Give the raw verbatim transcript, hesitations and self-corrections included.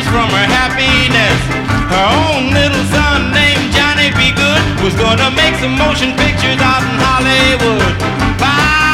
dance from her happiness. Her own little son named Johnny B. Good was gonna make some motion pictures out in Hollywood. Bye.